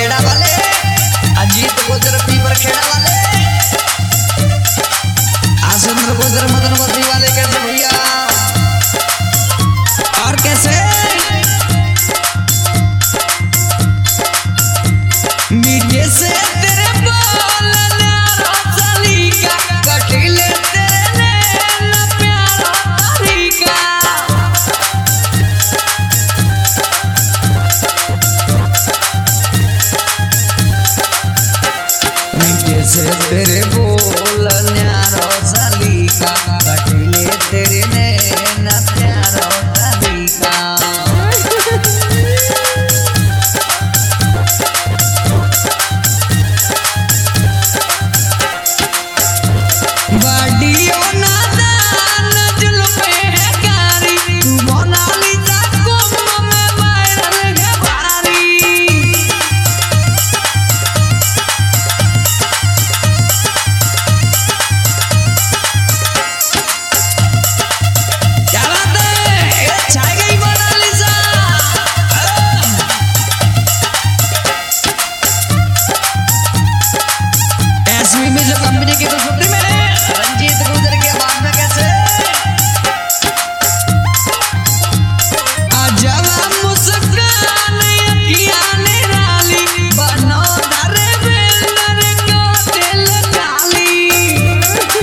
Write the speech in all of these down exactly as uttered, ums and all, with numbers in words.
खेड़ा वाले, अजीत गुजर पीपर खेड़ा वाले, आसुंदर गुजर मदन बद्री वाले कैसे भैया और कैसे मीठे से तेरे बोल न्यारो सलीका कटिले तेरे नैन प्यारो तरीका मीठे से तेरे बोल न्यारो सलीका कटिले तेरे नैन प्यारो तरीका बाडियो नादान जुल्फे है कारी तू मोनालिसा कुंभ में वायरल है भारी क्या बात है ये छा गई मोनालिसा एसवी में जो कंपनी की खुशबू में रंजीत गुजर के बाद में कैसे आजवा मुस्कान अखियां निराली बनो धरे बेलर को दिल काली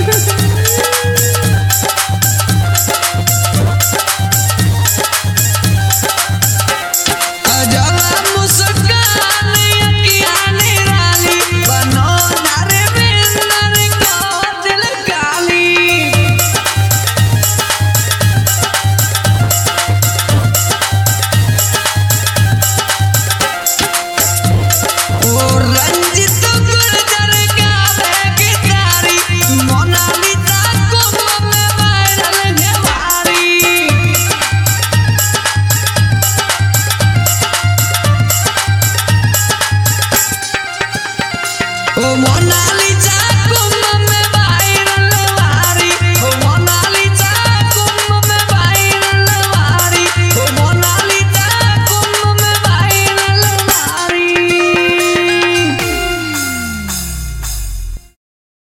आजवा मुस्कान अखियां निराली बनो धरे बेलर को दिल काली ओ रंजित गुर्जर का बेगितारी मोनालिसा कुंभ में वायरल है भारी ओ मोना